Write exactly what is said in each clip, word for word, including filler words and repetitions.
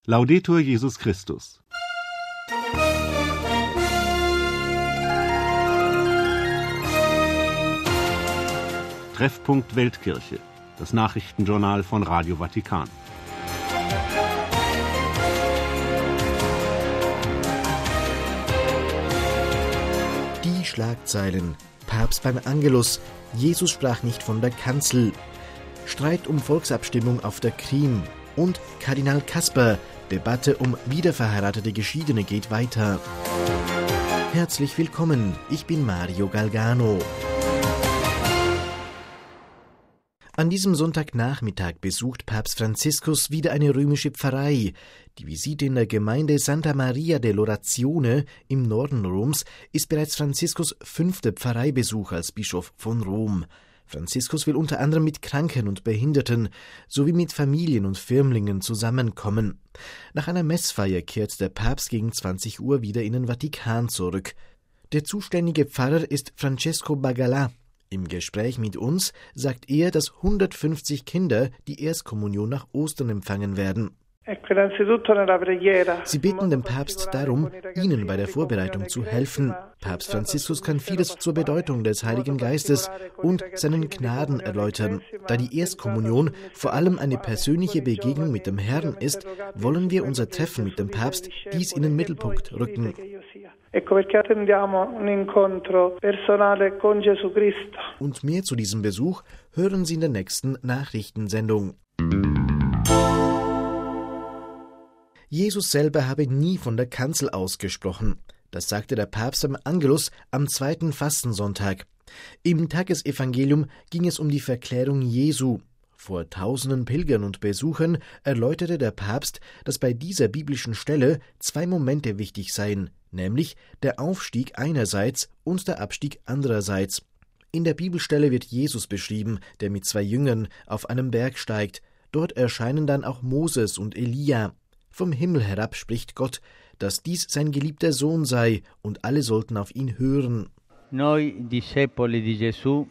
Laudetur Jesus Christus. Treffpunkt Weltkirche, das Nachrichtenjournal von Radio Vatikan. Die Schlagzeilen: Papst beim Angelus, Jesus sprach nicht von der Kanzel, Streit um Volksabstimmung auf der Krim und Kardinal Kasper, Debatte um wiederverheiratete Geschiedene geht weiter. Herzlich willkommen, ich bin Mario Galgano. An diesem Sonntagnachmittag besucht Papst Franziskus wieder eine römische Pfarrei. Die Visite in der Gemeinde Santa Maria dell'Orazione im Norden Roms ist bereits Franziskus fünfter Pfarreibesuch als Bischof von Rom. Franziskus will unter anderem mit Kranken und Behinderten sowie mit Familien und Firmlingen zusammenkommen. Nach einer Messfeier kehrt der Papst gegen zwanzig Uhr wieder in den Vatikan zurück. Der zuständige Pfarrer ist Francesco Bagala. Im Gespräch mit uns sagt er, dass hundertfünfzig Kinder die Erstkommunion nach Ostern empfangen werden. Sie bitten den Papst darum, ihnen bei der Vorbereitung zu helfen. Papst Franziskus kann vieles zur Bedeutung des Heiligen Geistes und seinen Gnaden erläutern. Da die Erstkommunion vor allem eine persönliche Begegnung mit dem Herrn ist, wollen wir unser Treffen mit dem Papst dies in den Mittelpunkt rücken. Und mehr zu diesem Besuch hören Sie in der nächsten Nachrichtensendung. Jesus selber habe nie von der Kanzel ausgesprochen. Das sagte der Papst am Angelus am zweiten Fastensonntag. Im Tagesevangelium ging es um die Verklärung Jesu. Vor tausenden Pilgern und Besuchern erläuterte der Papst, dass bei dieser biblischen Stelle zwei Momente wichtig seien, nämlich der Aufstieg einerseits und der Abstieg andererseits. In der Bibelstelle wird Jesus beschrieben, der mit zwei Jüngern auf einem Berg steigt. Dort erscheinen dann auch Moses und Elia. Vom Himmel herab spricht Gott, dass dies sein geliebter Sohn sei und alle sollten auf ihn hören. Noi discepoli di Gesù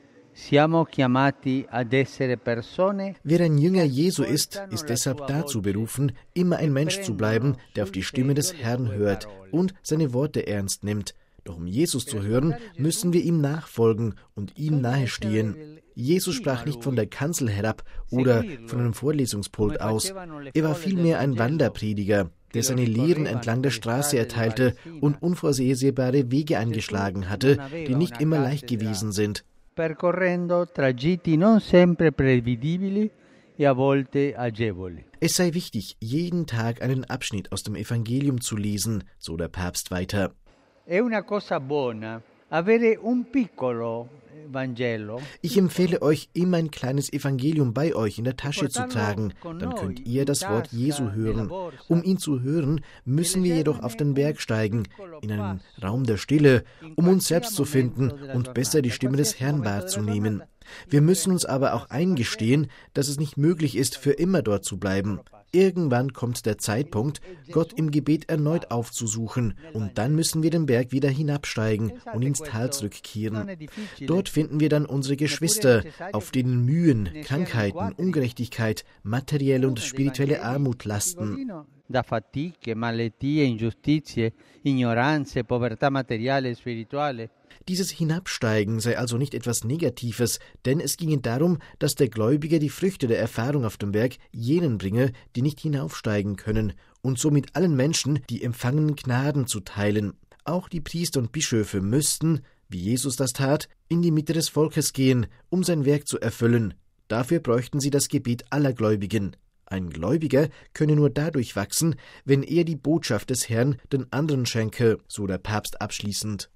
siamo chiamati ad essere persone. Wer ein Jünger Jesu ist, ist deshalb dazu berufen, immer ein Mensch zu bleiben, der auf die Stimme des Herrn hört und seine Worte ernst nimmt. Doch um Jesus zu hören, müssen wir ihm nachfolgen und ihm nahestehen. Jesus sprach nicht von der Kanzel herab oder von einem Vorlesungspult aus. Er war vielmehr ein Wanderprediger, der seine Lehren entlang der Straße erteilte und unvorhersehbare Wege eingeschlagen hatte, die nicht immer leicht gewesen sind. Percorrendo tragitti non sempre prevedibili e a volte agevoli. Es sei wichtig, jeden Tag einen Abschnitt aus dem Evangelium zu lesen, so der Papst weiter. È una cosa buona avere un piccolo Vangelo. Ich empfehle euch, immer ein kleines Evangelium bei euch in der Tasche zu tragen, dann könnt ihr das Wort Jesu hören. Um ihn zu hören, müssen wir jedoch auf den Berg steigen, in einen Raum der Stille, um uns selbst zu finden und besser die Stimme des Herrn wahrzunehmen. Wir müssen uns aber auch eingestehen, dass es nicht möglich ist, für immer dort zu bleiben. Irgendwann kommt der Zeitpunkt, Gott im Gebet erneut aufzusuchen, und dann müssen wir den Berg wieder hinabsteigen und ins Tal zurückkehren. Dort finden wir dann unsere Geschwister, auf denen Mühen, Krankheiten, Ungerechtigkeit, materielle und spirituelle Armut lasten. Da fatiche, malattie, ingiustizie, ignoranze, povertà materiale e spirituale. Dieses Hinabsteigen sei also nicht etwas Negatives, denn es ginge darum, dass der Gläubige die Früchte der Erfahrung auf dem Berg jenen bringe, die nicht hinaufsteigen können, und somit allen Menschen die empfangenen Gnaden zu teilen. Auch die Priester und Bischöfe müssten, wie Jesus das tat, in die Mitte des Volkes gehen, um sein Werk zu erfüllen. Dafür bräuchten sie das Gebet aller Gläubigen. Ein Gläubiger könne nur dadurch wachsen, wenn er die Botschaft des Herrn den anderen schenke, so der Papst abschließend.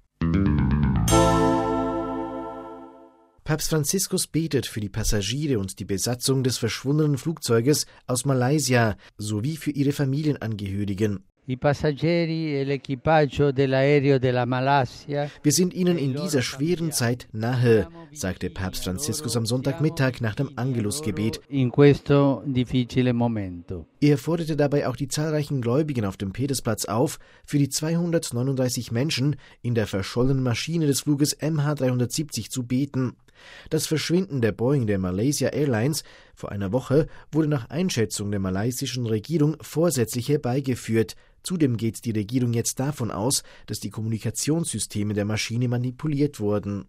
Papst Franziskus betet für die Passagiere und die Besatzung des verschwundenen Flugzeuges aus Malaysia sowie für ihre Familienangehörigen. I passeggeri e l'equipaggio dell'aereo della Malaysia. Wir sind ihnen in dieser schweren Zeit nahe, sagte Papst Franziskus am Sonntagmittag nach dem Angelusgebet. In questo difficile momento. Er forderte dabei auch die zahlreichen Gläubigen auf dem Petersplatz auf, für die zweihundertneununddreißig Menschen in der verschollenen Maschine des Fluges M H dreihundertsiebzig zu beten. Das Verschwinden der Boeing der Malaysia Airlines vor einer Woche wurde nach Einschätzung der malaysischen Regierung vorsätzlich herbeigeführt. Zudem geht die Regierung jetzt davon aus, dass die Kommunikationssysteme der Maschine manipuliert wurden.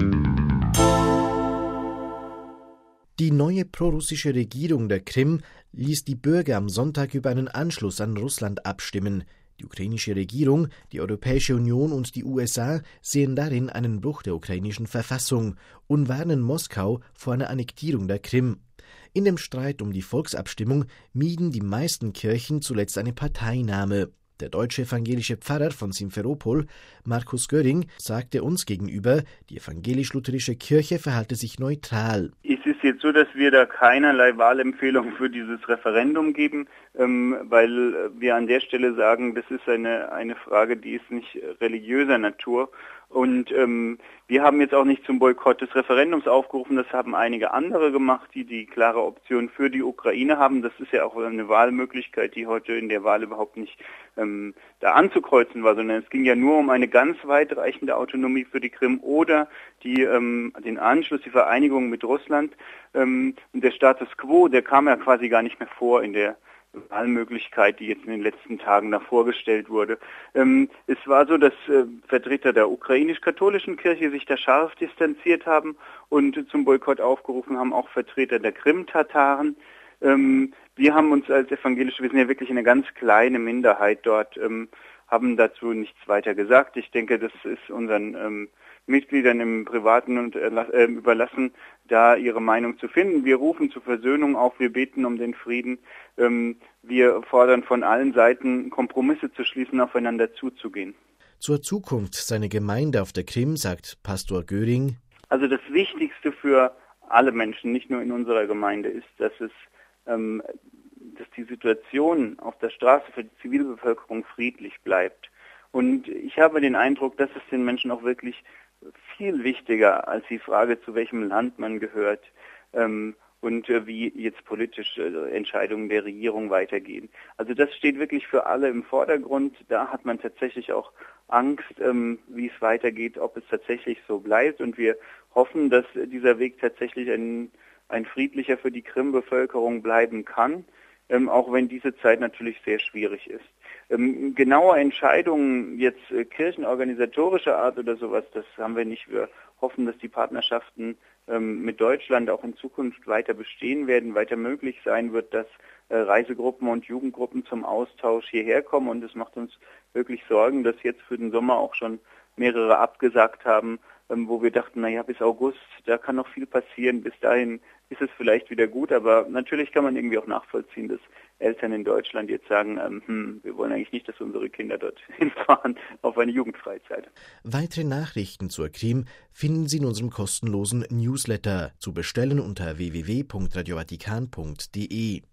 Die neue prorussische Regierung der Krim ließ die Bürger am Sonntag über einen Anschluss an Russland abstimmen. Die ukrainische Regierung, die Europäische Union und die U S A sehen darin einen Bruch der ukrainischen Verfassung und warnen Moskau vor einer Annektierung der Krim. In dem Streit um die Volksabstimmung mieden die meisten Kirchen zuletzt eine Parteinahme. Der deutsche evangelische Pfarrer von Simferopol, Markus Göring, sagte uns gegenüber, die evangelisch-lutherische Kirche verhalte sich neutral. Es ist jetzt so, dass wir da keinerlei Wahlempfehlung für dieses Referendum geben, ähm, weil wir an der Stelle sagen, das ist eine, eine Frage, die ist nicht religiöser Natur. Und ähm, wir haben jetzt auch nicht zum Boykott des Referendums aufgerufen, das haben einige andere gemacht, die die klare Option für die Ukraine haben. Das ist ja auch eine Wahlmöglichkeit, die heute in der Wahl überhaupt nicht ähm, da anzukreuzen war, sondern es ging ja nur um eine ganz weitreichende Autonomie für die Krim oder die, ähm, den Anschluss, die Vereinigung mit Russland. Ähm, und der Status quo, der kam ja quasi gar nicht mehr vor in der Wahlmöglichkeit, die jetzt in den letzten Tagen da vorgestellt wurde. Ähm, es war so, dass äh, Vertreter der ukrainisch-katholischen Kirche sich da scharf distanziert haben und äh, zum Boykott aufgerufen haben, auch Vertreter der Krim-Tataren. Ähm, wir haben uns als Evangelische, wir sind ja wirklich eine ganz kleine Minderheit dort, ähm, haben dazu nichts weiter gesagt. Ich denke, das ist unseren ähm, Mitgliedern im Privaten und äh, überlassen, da ihre Meinung zu finden. Wir rufen zur Versöhnung auf, wir beten um den Frieden. Ähm, wir fordern von allen Seiten, Kompromisse zu schließen, aufeinander zuzugehen. Zur Zukunft seiner Gemeinde auf der Krim sagt Pastor Göring: Also das Wichtigste für alle Menschen, nicht nur in unserer Gemeinde, ist, dass es, ähm, dass die Situation auf der Straße für die Zivilbevölkerung friedlich bleibt. Und ich habe den Eindruck, dass es den Menschen auch wirklich viel wichtiger als die Frage, zu welchem Land man gehört ähm, und äh, wie jetzt politische äh, Entscheidungen der Regierung weitergehen. Also das steht wirklich für alle im Vordergrund. Da hat man tatsächlich auch Angst, ähm, wie es weitergeht, ob es tatsächlich so bleibt. Und wir hoffen, dass dieser Weg tatsächlich ein, ein friedlicher für die Krim-Bevölkerung bleiben kann, ähm, auch wenn diese Zeit natürlich sehr schwierig ist. Ähm, genaue Entscheidungen jetzt äh, kirchenorganisatorischer Art oder sowas, das haben wir nicht. Wir hoffen, dass die Partnerschaften ähm, mit Deutschland auch in Zukunft weiter bestehen werden, weiter möglich sein wird, dass äh, Reisegruppen und Jugendgruppen zum Austausch hierher kommen. Und es macht uns wirklich Sorgen, dass jetzt für den Sommer auch schon mehrere abgesagt haben, ähm, wo wir dachten, naja, bis August, da kann noch viel passieren. Bis dahin ist es vielleicht wieder gut, aber natürlich kann man irgendwie auch nachvollziehen, dass Eltern in Deutschland jetzt sagen, ähm, hm, wir wollen eigentlich nicht, dass unsere Kinder dorthin fahren auf eine Jugendfreizeit. Weitere Nachrichten zur Krim finden Sie in unserem kostenlosen Newsletter, zu bestellen unter w w w punkt radio vatikan punkt d e.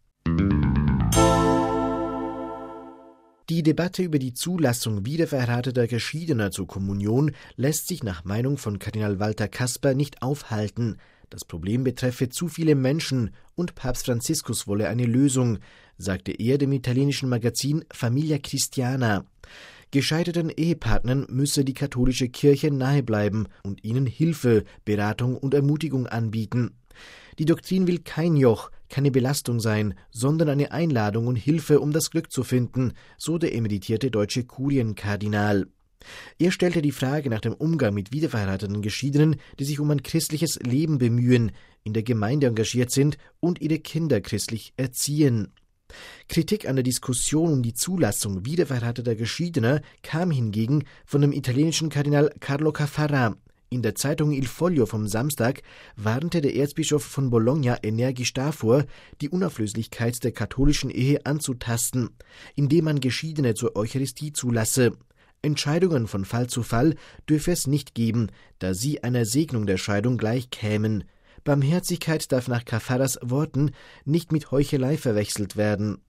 Die Debatte über die Zulassung wiederverheirateter Geschiedener zur Kommunion lässt sich nach Meinung von Kardinal Walter Kasper nicht aufhalten. Das Problem betreffe zu viele Menschen und Papst Franziskus wolle eine Lösung, sagte er dem italienischen Magazin Famiglia Cristiana. Gescheiterten Ehepartnern müsse die katholische Kirche nahe bleiben und ihnen Hilfe, Beratung und Ermutigung anbieten. Die Doktrin will kein Joch, keine Belastung sein, sondern eine Einladung und Hilfe, um das Glück zu finden, so der emeritierte deutsche Kurienkardinal. Er stellte die Frage nach dem Umgang mit wiederverheirateten Geschiedenen, die sich um ein christliches Leben bemühen, in der Gemeinde engagiert sind und ihre Kinder christlich erziehen. Kritik an der Diskussion um die Zulassung wiederverheirateter Geschiedener kam hingegen von dem italienischen Kardinal Carlo Caffarra. In der Zeitung Il Foglio vom Samstag warnte der Erzbischof von Bologna energisch davor, die Unauflöslichkeit der katholischen Ehe anzutasten, indem man Geschiedene zur Eucharistie zulasse. Entscheidungen von Fall zu Fall dürfe es nicht geben, da sie einer Segnung der Scheidung gleichkämen. Barmherzigkeit darf nach Caffarras Worten nicht mit Heuchelei verwechselt werden.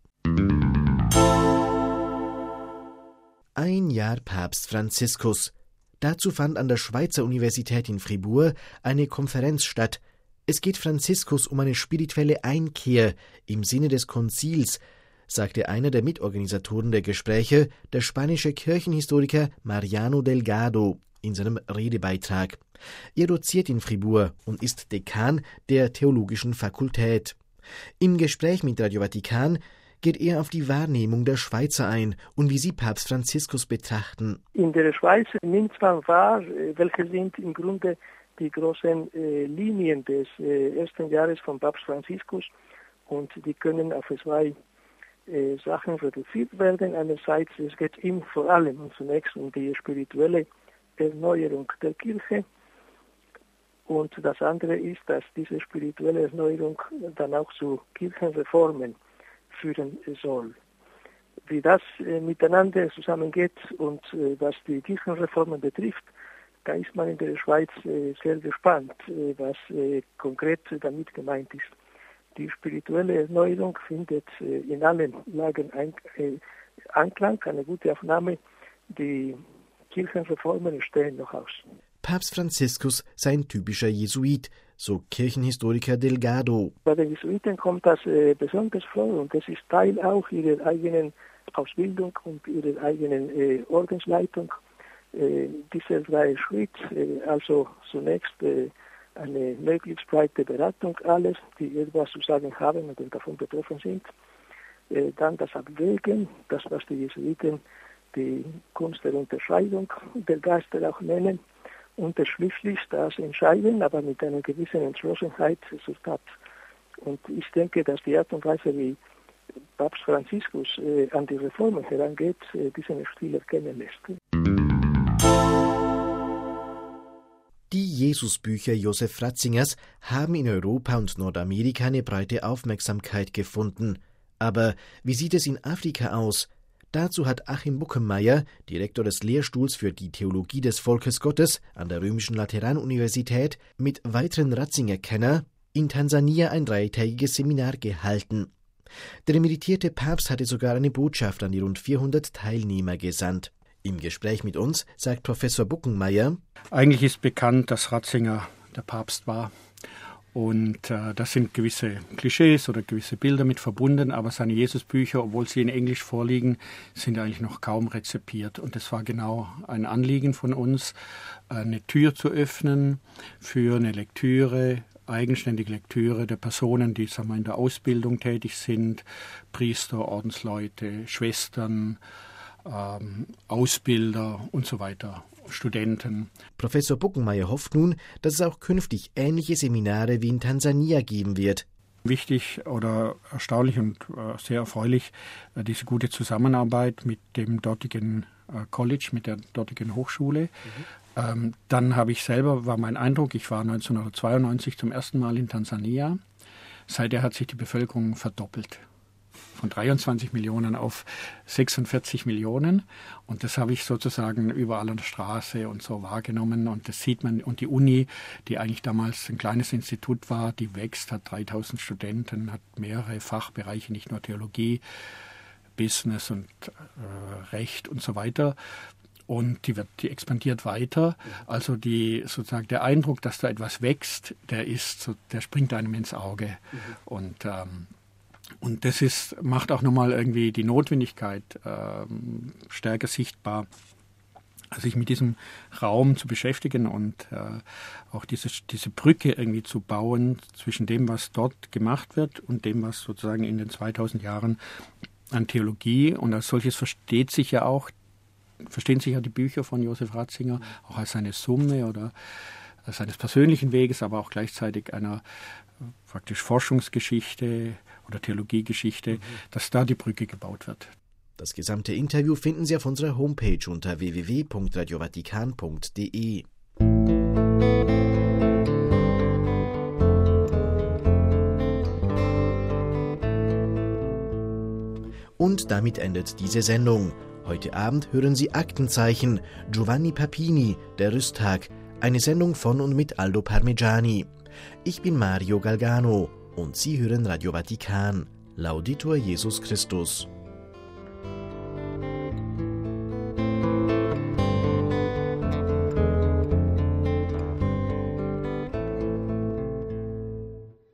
Ein Jahr Papst Franziskus. Dazu fand an der Schweizer Universität in Fribourg eine Konferenz statt. Es geht Franziskus um eine spirituelle Einkehr im Sinne des Konzils, sagte einer der Mitorganisatoren der Gespräche, der spanische Kirchenhistoriker Mariano Delgado. in seinem Redebeitrag. Er doziert in Fribourg und ist Dekan der Theologischen Fakultät. Im Gespräch mit Radio Vatikan geht er auf die Wahrnehmung der Schweizer ein und wie sie Papst Franziskus betrachten. In der Schweiz nimmt man wahr, welche sind im Grunde die großen äh, Linien des äh, ersten Jahres von Papst Franziskus, und die können auf zwei äh, Sachen reduziert werden. Einerseits, es geht ihm vor allem und zunächst um die spirituelle Erneuerung der Kirche, und das andere ist, dass diese spirituelle Erneuerung dann auch zu Kirchenreformen führen soll. Wie das äh, miteinander zusammengeht und äh, was die Kirchenreformen betrifft, da ist man in der Schweiz äh, sehr gespannt, äh, was äh, konkret damit gemeint ist. Die spirituelle Erneuerung findet äh, in allen Lagen ein, äh, Anklang, eine gute Aufnahme. Die Kirchenreformen stehen noch aus. Papst Franziskus sei ein typischer Jesuit, so Kirchenhistoriker Delgado. Bei den Jesuiten kommt das äh, besonders vor, und das ist Teil auch ihrer eigenen Ausbildung und ihrer eigenen äh, Ordensleitung. Äh, dieser drei Schritt, äh, also zunächst äh, eine möglichst breite Beratung alles, die etwas zu sagen haben und davon betroffen sind. Äh, dann das Abwägen, das was die Jesuiten die Kunst der Unterscheidung der Geister auch nennen. Und schließlich das Entscheiden, aber mit einer gewissen Entschlossenheit zur Tat. Und ich denke, dass die Art und Weise, wie Papst Franziskus äh, an die Reformen herangeht, äh, diesen Stil erkennen lässt. Die Jesusbücher Josef Ratzingers haben in Europa und Nordamerika eine breite Aufmerksamkeit gefunden. Aber wie sieht es in Afrika aus? Dazu hat Achim Buckenmeier, Direktor des Lehrstuhls für die Theologie des Volkes Gottes an der Römischen Lateranuniversität, mit weiteren Ratzinger-Kenner in Tansania ein dreitägiges Seminar gehalten. Der emeritierte Papst hatte sogar eine Botschaft an die rund vierhundert Teilnehmer gesandt. Im Gespräch mit uns sagt Professor Buckenmeier: Eigentlich ist bekannt, dass Ratzinger der Papst war. Und äh, da sind gewisse Klischees oder gewisse Bilder mit verbunden, aber seine Jesusbücher, obwohl sie in Englisch vorliegen, sind eigentlich noch kaum rezipiert. Und das war genau ein Anliegen von uns, eine Tür zu öffnen für eine Lektüre, eigenständige Lektüre der Personen, die sagen wir, in der Ausbildung tätig sind, Priester, Ordensleute, Schwestern, ähm, Ausbilder und so weiter. Studenten. Professor Buckenmeier hofft nun, dass es auch künftig ähnliche Seminare wie in Tansania geben wird. Wichtig oder erstaunlich und äh, sehr erfreulich äh, diese gute Zusammenarbeit mit dem dortigen äh, College, mit der dortigen Hochschule. Mhm. Ähm, dann habe ich selber, war mein Eindruck, ich war neunzehnhundertzweiundneunzig zum ersten Mal in Tansania. Seither hat sich die Bevölkerung verdoppelt. Von dreiundzwanzig Millionen auf sechsundvierzig Millionen. Und das habe ich sozusagen überall an der Straße und so wahrgenommen. Und das sieht man. Und die Uni, die eigentlich damals ein kleines Institut war, die wächst, hat dreitausend Studenten, hat mehrere Fachbereiche, nicht nur Theologie, Business und äh, Recht und so weiter. Und die, wird, die expandiert weiter. Also die, sozusagen der Eindruck, dass da etwas wächst, der ist, so, der springt einem ins Auge. Mhm. Und ähm, Und das ist, macht auch nochmal irgendwie die Notwendigkeit ähm, stärker sichtbar, sich mit diesem Raum zu beschäftigen und äh, auch diese, diese Brücke irgendwie zu bauen zwischen dem, was dort gemacht wird und dem, was sozusagen in den zweitausend Jahren an Theologie, und als solches versteht sich ja auch, verstehen sich ja die Bücher von Josef Ratzinger auch als eine Summe oder seines persönlichen Weges, aber auch gleichzeitig einer praktisch Forschungsgeschichte oder Theologiegeschichte, mhm. dass da die Brücke gebaut wird. Das gesamte Interview finden Sie auf unserer Homepage unter w w w punkt radio vatikan punkt d e. Und damit endet diese Sendung. Heute Abend hören Sie Aktenzeichen, Giovanni Papini, der Rüsttag, eine Sendung von und mit Aldo Parmigiani. Ich bin Mario Galgano und Sie hören Radio Vatikan. Laudetur Jesus Christus.